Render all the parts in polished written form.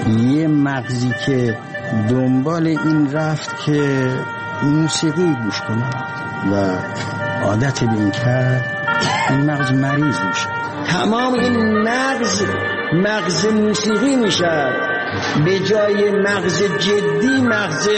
یه مغزی که دنبال این رفت که موسیقی گوش کنه و عادت به این کرد، این مغز مریض میشه. تمام این مغز موسیقی میشه، به جای مغز جدی مغز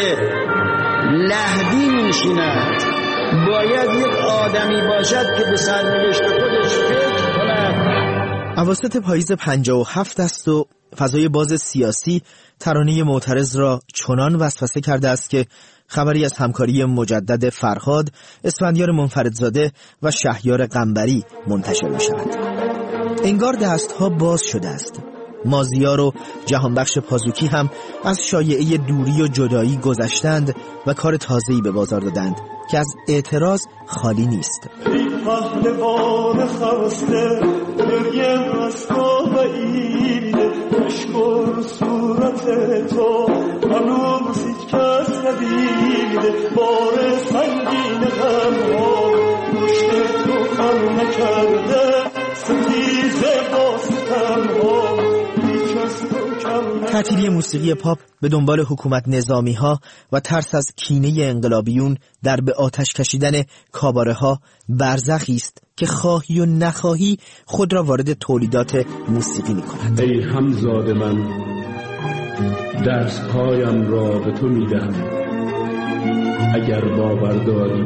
لحظی میشیند. باید یک آدمی باشد که به سرنوشت خودش فکر کند. اواسط پاییز 57 است و فضای باز سیاسی ترانه معترض را چنان وسوسه کرده است که خبری از همکاری مجدد فرهاد، اسفندیار منفردزاده و شهریار قنبری منتشر می شود. انگار دستها باز شده است. مازیار و جهانبخش پازوکی هم از شایعه دوری و جدایی گذشتند و کار تازه‌ای به بازار دادند که از اعتراض خالی نیست. پهلوان خواسته برگم از تو بعیده، اشکر صورت تو هنوز هیچ کس ندیده، بار سنگین غمها پشت تو خم نکرده، ستیز با ستمها هیچ از تو کم. تعطیلی موسیقی پاپ به دنبال حکومت نظامی ها و ترس از کینه انقلابیون در به آتش کشیدن کاباره ها برزخی است که خواهی و نخواهی خود را وارد تولیدات موسیقی می کند. ای همزاد من، درس پایم را به تو می دهم، اگر باور داری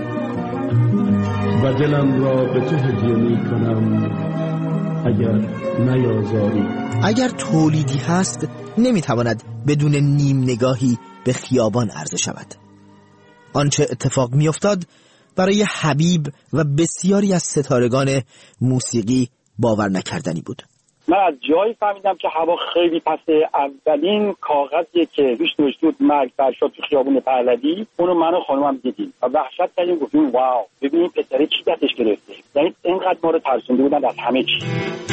و دلم را به تو هدیه می کنم، اگر نیازاری. اگر تولیدی هست نمیتواند بدون نیم نگاهی به خیابان عرضه شود. آنچه اتفاق میافتاد برای حبیب و بسیاری از ستارگان موسیقی باور نکردنی بود. من از جایی فهمیدم که هوا خیلی پسته. اولین کاغذی که روش نوشته بود مرگ فرشاد تو خیابون پهلوی، اونو من و خانمم دیدیم و وحشت کردیم، گفتیم واو، ببین پسره چی دستش گرفته. یعنی اینقدر ما رو ترسونده بودن از همه چی.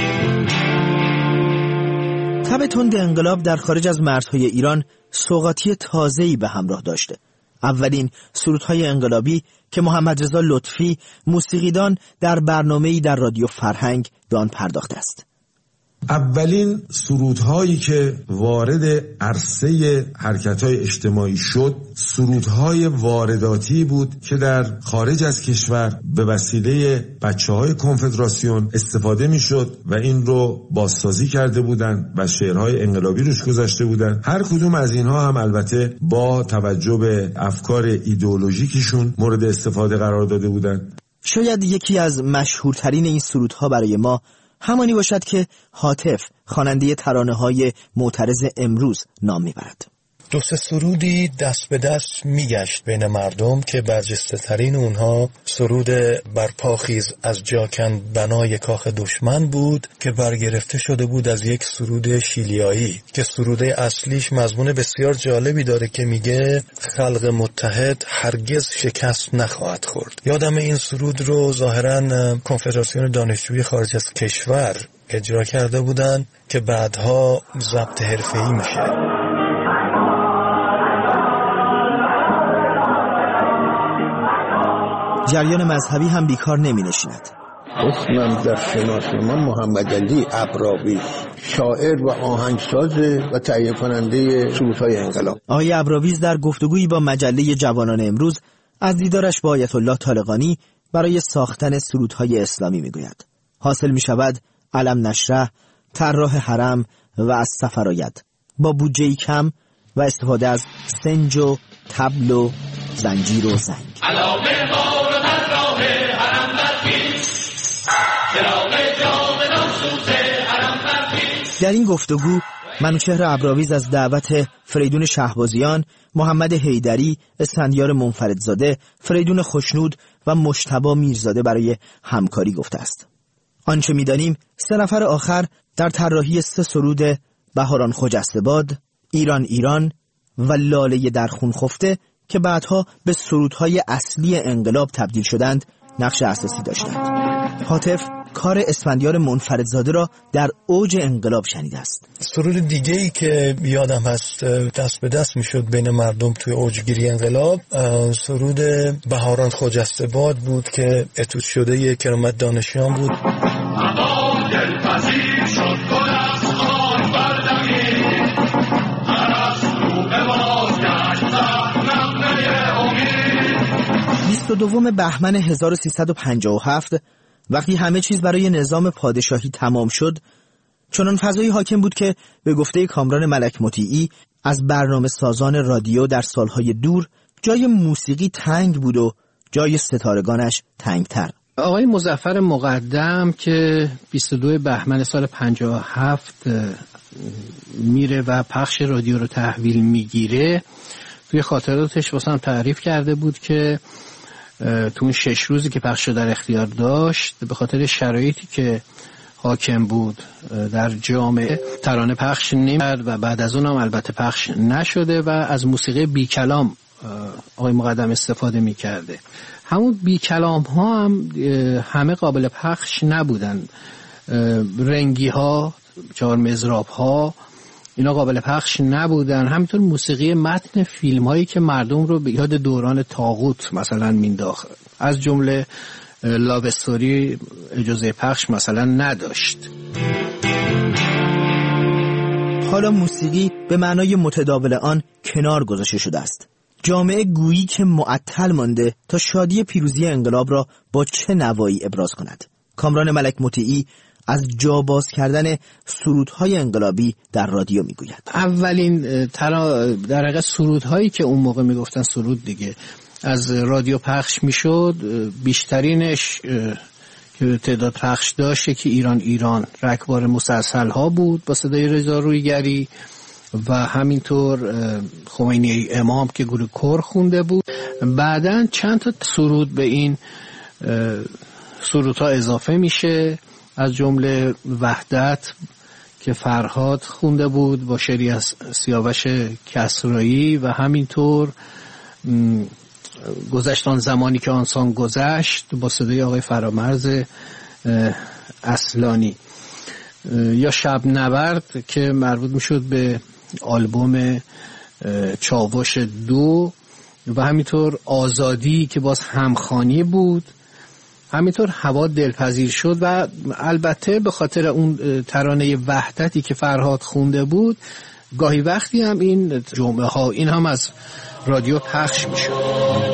تب تند انقلاب در خارج از مرزهای ایران سوغاتی تازه‌ای به همراه داشته. اولین سرودهای انقلابی که محمد رضا لطفی موسیقیدان در برنامه‌ای در رادیو فرهنگ به آن پرداخته است. اولین سرودهایی که وارد عرصه حرکت‌های اجتماعی شد، سرودهای وارداتی بود که در خارج از کشور به وسیله بچه‌های کنفدراسیون استفاده می‌شد و این رو بازسازی کرده بودند و شعرهای انقلابی روش گذاشته بودند. هر کدوم از اینها هم البته با توجه به افکار ایدئولوژیکشون مورد استفاده قرار داده بودند. شاید یکی از مشهورترین این سرودها برای ما همانی باشد که هاتف خواننده ترانه‌های معترض امروز نام میبرد. دو سه سرودی دست به دست میگشت بین مردم که برجسته ترین اونها سرود برپاخیز از جاکن بنای کاخ دشمن بود که برگرفته شده بود از یک سرود شیلیایی که سروده اصلیش مضمون بسیار جالبی داره که میگه خلق متحد هرگز شکست نخواهد خورد. یادم این سرود رو ظاهراً کنفدراسیون دانشجوی خارج از کشور اجرا کرده بودن که بعدها ضبط حرفه‌ای میشه. جریان مذهبی هم بیکار نمی نشیند. اسمم در شناسنامه محمد علی ابراویز، شاعر و آهنگساز و تهیه کننده سرودهای انقلاب. آقای ابراویز در گفتگویی با مجله جوانان امروز از دیدارش با آیت الله طالقانی برای ساختن سرودهای اسلامی می گوید. حاصل می شود علم نشره، طراح حرم و از سفر آید با بودجه‌ای کم و استفاده از سنج و طبل و زنجیر و زنگ. در این گفتگو منوچهر ابراویز از دعوت فریدون شهبازیان، محمد حیدری، اسفندیار منفردزاده، فریدون خوشنود و مجتبی میرزاده برای همکاری گفته است. آنچه می‌دانیم 3 نفر آخر در طراحی 3 سرود بهاران خجسته باد، ایران ایران و لاله در خون خفته که بعدها به سرودهای اصلی انقلاب تبدیل شدند نقش اساسی داشتند. هاتف کار اسفندیار منفردزاده را در اوج انقلاب شنیده است. سرود دیگه‌ای که یادم هست دست به دست میشد بین مردم توی اوجگیری انقلاب، سرود بهاران خجسته باد بود که اتود شده کرامت دانشیان بود. 22 بهمن 1357 وقتی همه چیز برای نظام پادشاهی تمام شد، چنان فضایی حاکم بود که به گفته کامران ملک مطیعی از برنامه سازان رادیو در سالهای دور جای موسیقی تنگ بود و جای ستارگانش تنگتر. آقای مظفر مقدم که 22 بهمن سال 57 میره و پخش رادیو رو تحویل میگیره، توی خاطراتش واسه هم تعریف کرده بود که تو اون 6 روزی که پخش در اختیار داشت به خاطر شرایطی که حاکم بود در جامعه ترانه پخش نمی‌کرد و بعد از اون هم البته پخش نشده و از موسیقی بی کلام آقای مقدم استفاده می‌کرده. همون بی کلام ها هم همه قابل پخش نبودن. رنگی ها، چهار مزراب ها، اینا قابل پخش نبودن. همینطور موسیقی متن فیلم هایی که مردم رو به یاد دوران طاغوت مثلا مینداخت، از جمله لاو استوری اجازه پخش مثلا نداشت. حالا موسیقی به معنای متداول آن کنار گذاشته شده است. جامعه گویی که معطل مانده تا شادی پیروزی انقلاب را با چه نوایی ابراز کند. کامران ملک مطیعی از جا باز کردن سرودهای انقلابی در رادیو میگوید. اولین در واقع سرودهایی که اون موقع میگفتن سرود دیگه از رادیو پخش میشد، بیشترینش که تعداد پخش داشت که ایران رکبار مسلسل ها بود با صدای رضا رویگری و همینطور خمینی امام که گروه کور خونده بود. بعدن چند تا سرود به این سرودها اضافه میشه، از جمله وحدت که فرهاد خونده بود با شعری از سیاوش کسرایی و همینطور گذشتان زمانی که آنسان گذشت با صدای آقای فرامرز اصلانی، یا شب نورد که مربوط میشد به آلبوم چاوش 2 و همینطور آزادی که باز همخوانی بود. همینطور هوا دلپذیر شد و البته به خاطر اون ترانه وحدتی که فرهاد خونده بود گاهی وقتی هم این جمعه ها این هم از رادیو پخش می شد.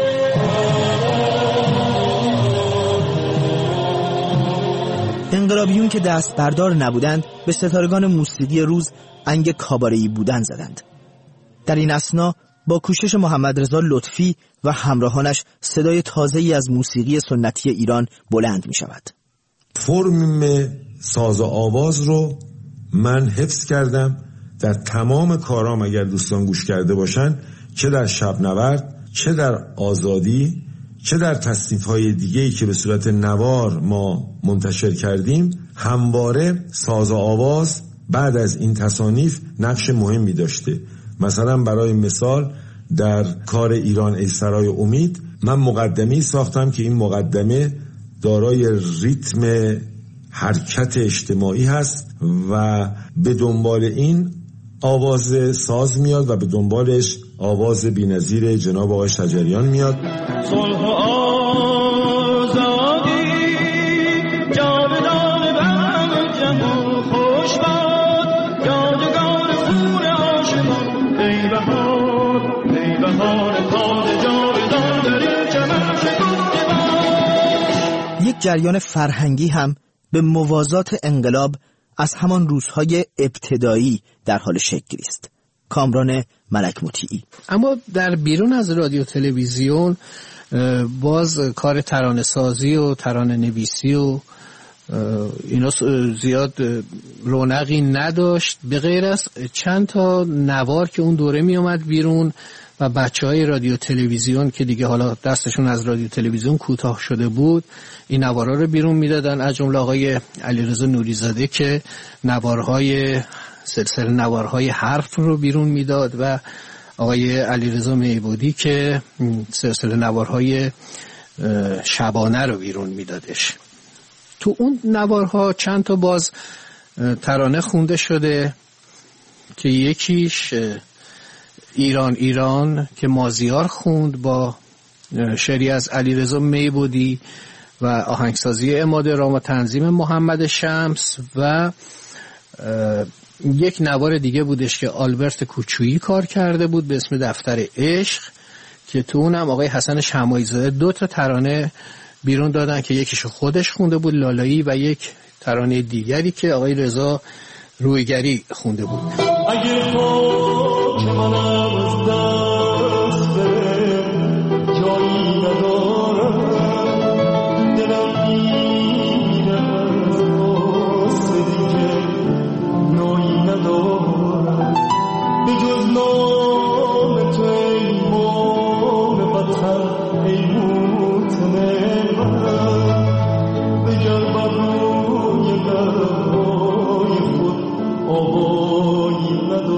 انقلابیون که دست بردار نبودند به ستارگان موسیقی روز انگ کاباره‌ای بودن زدند. در این اثنا با کوشش محمد رضا لطفی و همراهانش صدای تازه‌ای از موسیقی سنتی ایران بلند می شود. فرم ساز و آواز رو من حفظ کردم در تمام کارام. اگر دوستان گوش کرده باشن، چه در شب نورد، چه در آزادی، چه در تصنیف‌های دیگه‌ای که به صورت نوار ما منتشر کردیم، همواره ساز و آواز بعد از این تصانیف نقش مهمی داشته. مثلا برای مثال در کار ایران ای سرای امید من مقدمه‌ای ساختم که این مقدمه دارای ریتم حرکت اجتماعی هست و به دنبال این آواز ساز میاد و به دنبالش آواز بی‌نظیر جناب آقای شجریان میاد. صلح و آزادی جاودان بر جهان خوش باد، یادگار خون عاشقان ای بهار تازه جاودان در این چمن شکفته باش. یک جریان فرهنگی هم به موازات انقلاب از همان روزهای ابتدایی در حال شکل است. کامران ملک مطیعی. اما در بیرون از رادیو تلویزیون باز کار ترانه سازی و ترانه نویسی و اینا زیاد رونقی نداشت، به غیر از چند تا نوار که اون دوره می اومد بیرون و بچهای رادیو تلویزیون که دیگه حالا دستشون از رادیو تلویزیون کوتاه شده بود این نوارها رو بیرون میدادن، از جمله آقای علیرضا نوری‌زاده که نوارهای سلسله نوارهای حرف رو بیرون میداد و آقای علیرضا میبودی که سلسله نوارهای شبانه رو بیرون میدادش. تو اون نوارها چند تا باز ترانه خونده شده که یکیش ایران که مازیار خوند با شعری از علیرضا میبودی و آهنگسازی عماد رام و تنظیم محمد شمس و یک نوار دیگه بودش که آلبرت کوچویی کار کرده بود به اسم دفتر عشق که تو اونم آقای حسن شماعی زاده 2 ترانه بیرون دادن که یکیشو خودش خونده بود لالایی و یک ترانه دیگری که آقای رضا رویگری خونده بود. اگه خاک منم از دست بره جایی ندارم دلم میره از راست دیگه نایی ندارم به جز نام تو ایمان وطن ای موتن من بگر بر روی لبهای خود آوایی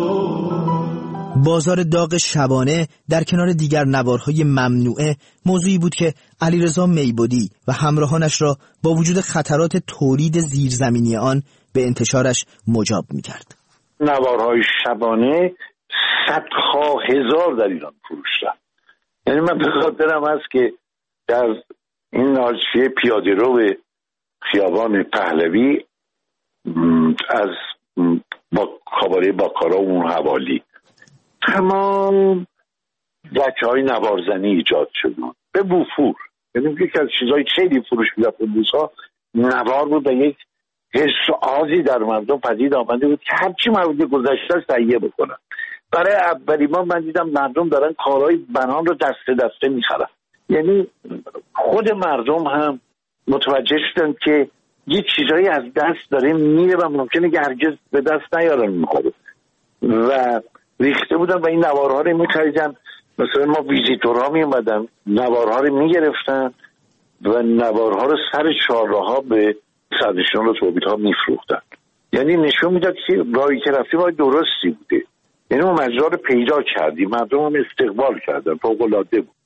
ندارم. بازار داغ شبانه در کنار دیگر نوارهای ممنوعه موضوعی بود که علیرضا میبودی و همراهانش را با وجود خطرات تولید زیرزمینی آن به انتشارش مجاب می‌کرد. نوارهای شبانه صدها هزار در ایران فروشتن. یعنی من به خاطرم هست که در این ناشیه پیاده رو به خیابان پهلوی از با کاباره باکارا و اون حوالی تمام دکه‌های نوارزنی ایجاد شد به وفور. یعنی یکی از چیزهای خیلی فروش می‌رفت اون روزها نوار بود و یک حس و آزی در مردم پدید آمده بود که هرچی مربوط گذشته تهیه بکنن. برای اولین بار من دیدم مردم دارن کارهای بنان رو دسته دسته می‌خرن. یعنی خود مردم هم متوجه شدن که یه چیزایی از دست داره میره و ممکنه که هرگز به دست نیارن می‌خوره و ریخته بودن و این نوارها رو می‌خریدن. مثلا ما ویزیتورها می‌اومدن نوارها رو می‌گرفتن و نوارها رو سر چهارراه‌ها به صدرشون رو توبیدها می‌فروختن. یعنی نشون میداد که راهی که رفتیم راه درستی بوده. یعنی ما مجرا رو پیدا کردیم، مردم هم استقبال کردن، فوق‌العاده بود.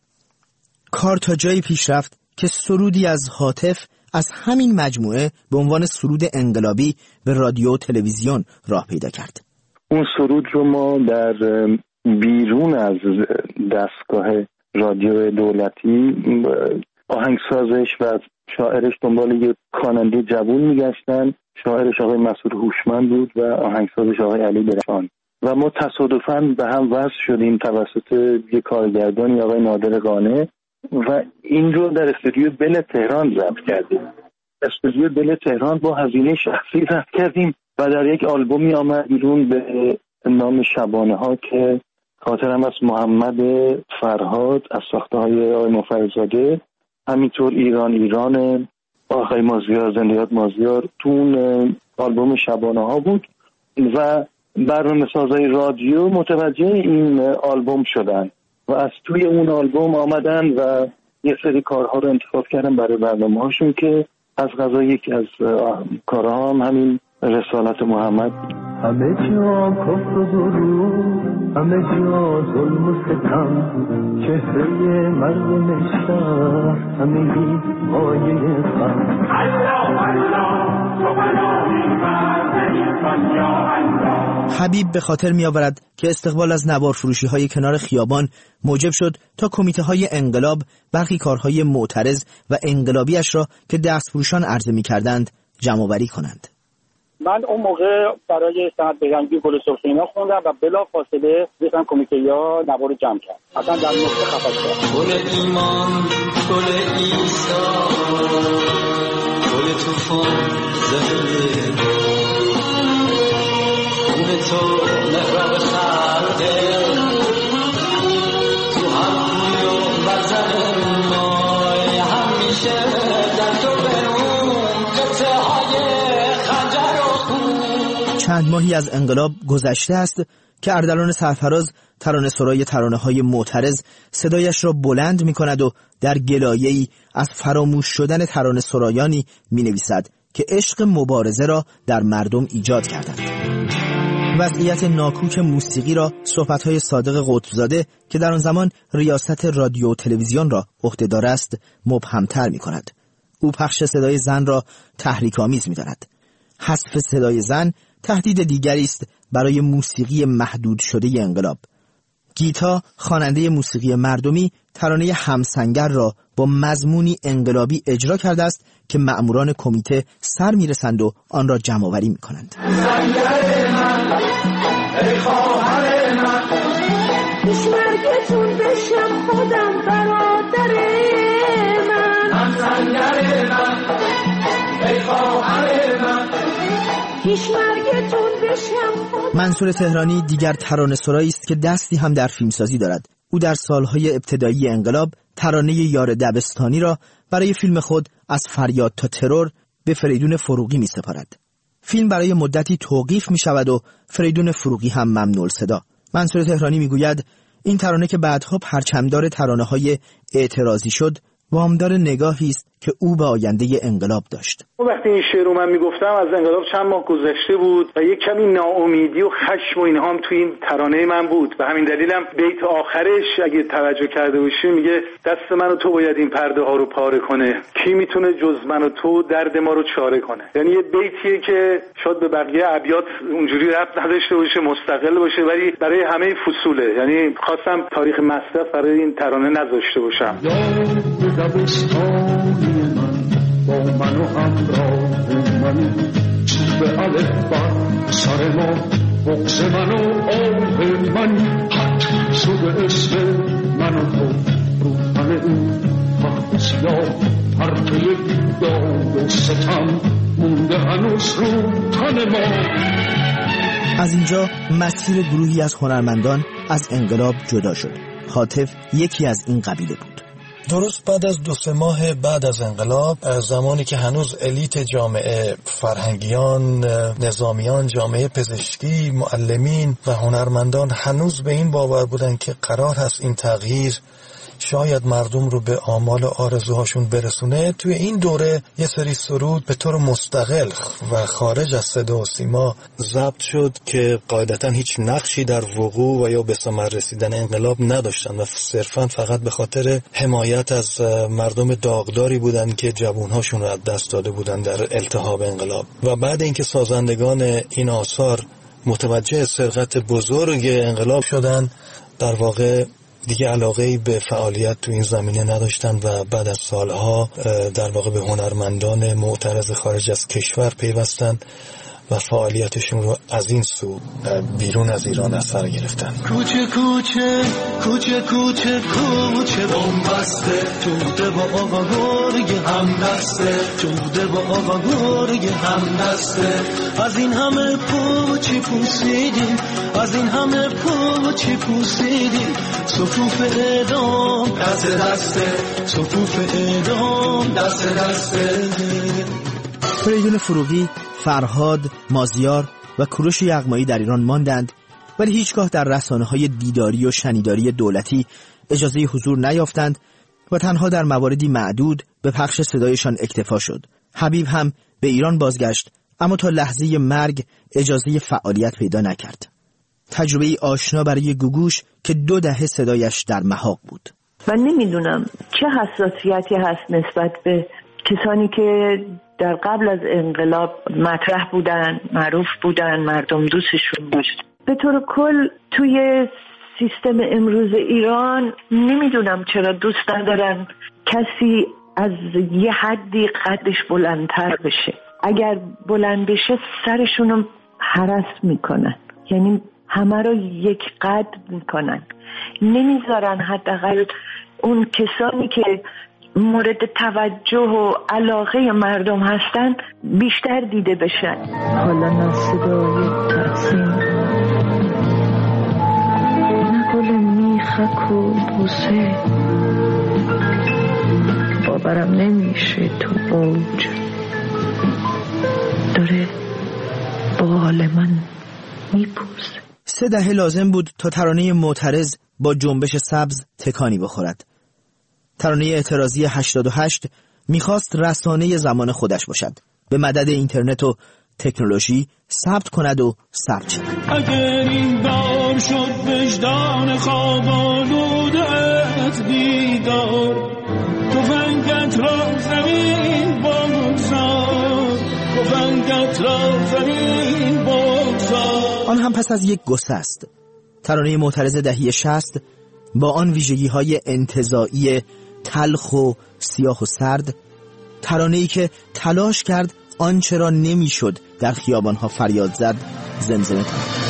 کار تا جایی پیش رفت که سرودی از هاتف از همین مجموعه به عنوان سرود انقلابی به رادیو و تلویزیون راه پیدا کرد. اون سرود رو ما در بیرون از دستگاه رادیو دولتی آهنگسازش و شاعرش دنبال یک خواننده جوون میگشتن. شاعرش آقای مسعود هوشمند بود و آهنگسازش آقای علی درخشان و ما تصادفاً به هم وصل شدیم توسط یک کارگردانی آقای نادر قانع و این رو در استودیو بل تهران ضبط کردیم. استودیو بل تهران با هزینه شخصی ضبط کردیم و در یک آلبومی آمد بیرون به نام شبانه ها که خاطرم از محمد فرهاد از ساخته های آقای منفردزاده، همینطور ایران آقای مازیار زندیات مازیار تو اون آلبوم شبانه ها بود و برنامه سازای رادیو متوجه این آلبوم شدن و از توی اون آلبوم آمدن و یه سری کارها رو انتخاب کردن برای برنامه هاشون که از قضا یکی از کارها هم همین رسالت محمد. همه جا کفر و غرور، همه جا ظلم و ستم، چهره مردم شهر همگی مایه غم. حبیب به خاطر می آورد که استقبال از نوار فروشی های کنار خیابان موجب شد تا کمیته های انقلاب برخی کارهای معترض و انقلابیش را که دست فروشان عرضه می کردند جمع آوری کنند. من اون موقع برای سند بهرنگی گل سرخ اینا خوندم و بلا فاصله رفتم کمیته‌ها نوار رو جمع کرد. اصلا در نقطه خفه شدم. گل ایمان، گل عیسی، گل طوفان زنده، گل تو مهراب خلقه، تو هم روی و وزن مای همیشه در تو برون قطعه های خنجر و خون. چند ماهی از انقلاب گذشته است که اردلان سرفراز ترانه سرای ترانه های معترض صدایش را بلند می کند و در گلایه‌ای از فراموش شدن ترانه سرایانی می نویسد که عشق مبارزه را در مردم ایجاد کردند. وضعیت ناکوک موسیقی را صحبت‌های صادق قطبزاده که در آن زمان ریاست رادیو و تلویزیون را عهده‌دار است مبهم‌تر می‌کند. او پخش صدای زن را تحریک‌آمیز می‌داند. حذف صدای زن تهدید دیگری است برای موسیقی محدود شده انقلاب. گیتا خواننده موسیقی مردمی ترانه همسنگر را با مضمونی انقلابی اجرا کرده است که مأموران کمیته سر می‌رسند و آن را جمع‌آوری می‌کنند. سنگر من، ای خواهر من، پیشمرگتون بشم منصور تهرانی دیگر ترانه‌سرایی است که دستی هم در فیلمسازی دارد. او در سالهای ابتدایی انقلاب ترانه یار دبستانی را برای فیلم خود از فریاد تا ترور به فریدون فروغی می سپارد. فیلم برای مدتی توقیف می شود و فریدون فروغی هم ممنوع صدا. منصور تهرانی می گوید این ترانه که بعدها پرچمدار ترانه‌های اعتراضی شد، وامدار نگاهی است که او به آینده انقلاب داشت. وقتی این شعر رو من میگفتم از انقلاب چند ماه گذشته بود و یک کمی ناامیدی و خشم و اینها هم توی این ترانه من بود. به همین دلیلم بیت آخرش اگه توجه کرده باشی میگه دست من و تو باید این پرده ها رو پاره کنه، کی میتونه جز من و تو درد ما رو چاره کنه. یعنی یه بیتیه که شاید به بقیه ابیات اونجوری ربط نداشته باشه، مستقل باشه، ولی برای همه فصوله. یعنی خواستم تاریخ مصرف برای این ترانه نذاشته باشم. با من و همراه منی چوب الف بر سر ما بغض من و آه منی حق شده اسم من و تو رو تن این تخت سیاه پرتوی بیداد و ستم مونده هنوز رو تن ما. از اینجا مسیر گروهی از هنرمندان از انقلاب جدا شد. هاتف یکی از این قبیله بود. درست بعد از 2-3 ماه بعد از انقلاب، زمانی که هنوز الیت جامعه، فرهنگیان، نظامیان، جامعه پزشکی، معلمین و هنرمندان هنوز به این باور بودن که قرار هست این تغییر شاید مردم رو به آمال و آرزوهاشون برسونه، توی این دوره یه سری سرود به طور مستقل و خارج از صدا و سیما ضبط شد که قاعدتاً هیچ نقشی در وقوع و یا به ثمر رسیدن انقلاب نداشتن و صرفاً فقط به خاطر حمایت از مردم داغداری بودن که جوانهاشون رو از دست داده بودن در التهاب انقلاب. و بعد اینکه سازندگان این آثار متوجه سرقت بزرگ انقلاب شدن، در واقع دیگه علاقه‌ای به فعالیت تو این زمینه نداشتن و بعد از سالها در واقع به هنرمندان معترض خارج از کشور پیوستن و فعالیتشون رو از این سو بیرون از ایران از سر گرفتن. کوچه کوچه کوچه کوچه کوچه بومبسته توده با آقا گرگ هم دسته توده با آقا گرگ هم دسته از این همه پوچی پوسیدیم از این همه پوچی پوسیدیم صفوف اعدام دست دسته صفوف اعدام دست دسته. فریدون فروغی، فرهاد، مازیار و کوروش یغمایی در ایران ماندند، ولی هیچگاه در رسانه‌های دیداری و شنیداری دولتی اجازه حضور نیافتند و تنها در مواردی معدود به پخش صدایشان اکتفا شد. حبیب هم به ایران بازگشت، اما تا لحظه مرگ اجازه فعالیت پیدا نکرد. تجربه آشنا برای گوگوش که 2 دهه صدایش در محاق بود. من نمیدونم چه حساسیتی هست نسبت به کسانی که در قبل از انقلاب مطرح بودن، معروف بودن، مردم دوستشون داشت. به طور کل توی سیستم امروز ایران نمیدونم چرا دوست ندارن کسی از یه حدی قدش بلندتر بشه. اگر بلند بشه سرشونو هرس میکنن، یعنی همه رو یک قد میکنن، نمیذارن حداقل اون کسانی که مورد توجه و علاقه مردم هستن بیشتر دیده بشن. حالا نه صدای تقسیم نه گل میخک و بوسه باورم نمیشه تو اوج داره بال من میپوسه. 3 دهه لازم بود تا ترانه معترض با جنبش سبز تکانی بخورد. ترانه اعتراضی 88 میخواست رسانه زمان خودش باشد، به مدد اینترنت و تکنولوژی ثبت کند و ثبت شد. اگر این بار شد وجدان خواب آلودت بیدار تفنگت را زمین بگذار تفنگت را زمین بگذار. آن هم پس از یک گسه است. ترانه معترض دهه 60 با آن ویژگی‌های انتزاعی تلخ و سیاه و سرد، ترانه‌ای که تلاش کرد آنچه را نمی‌شد در خیابان‌ها فریاد زد زمزمه کند.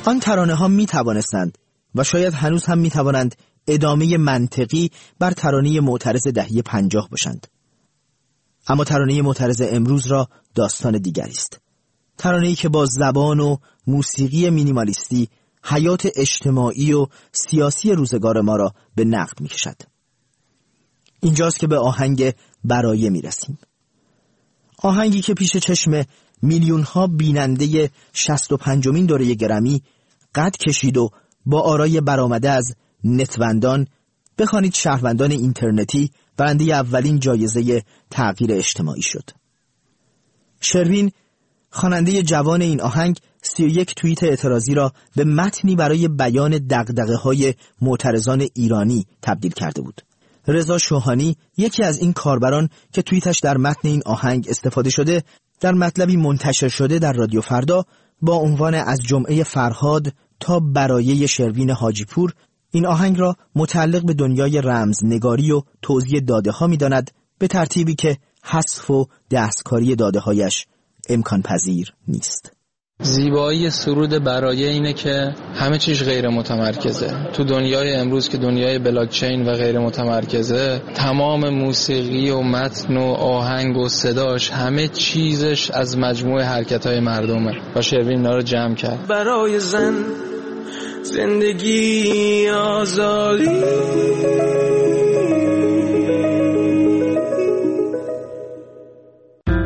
آن ترانه ها می توانستند و شاید هنوز هم می توانند ادامه منطقی بر ترانه معترض دهه 50 باشند. اما ترانه معترض امروز را داستان دیگری است. ترانه‌ای که با زبان و موسیقی مینیمالیستی حیات اجتماعی و سیاسی روزگار ما را به نقد می‌کشد. اینجاست که به آهنگ برایه می‌رسیم. آهنگی که پیش چشم میلیون‌ها بیننده 65مین دوره گرمی قد کشید و با آرای برآمده از نتوندان، بخوانید شهروندان اینترنتی، برنده اولین جایزه تغییر اجتماعی شد. شروین، خواننده جوان این آهنگ، 31 توییت اعتراضی را به متنی برای بیان دغدغه‌های معترضان ایرانی تبدیل کرده بود. رضا شوهانی، یکی از این کاربران که توییتش در متن این آهنگ استفاده شده، در مطلبی منتشر شده در رادیو فردا با عنوان از جمعه فرهاد تا برایه شروین حاجیپور، این آهنگ را متعلق به دنیای رمزنگاری و توزیع داده ها می داند، به ترتیبی که حذف و دستکاری داده هایش امکان پذیر نیست. زیبایی سرود برایه اینه که همه چیز غیر متمرکزه. تو دنیای امروز که دنیای بلاکچین و غیر متمرکزه، تمام موسیقی و متن و آهنگ و صداش، همه چیزش از مجموع حرکت‌های مردمه و شروین اینا رو جمع کرد. برای زن زندگی آزادی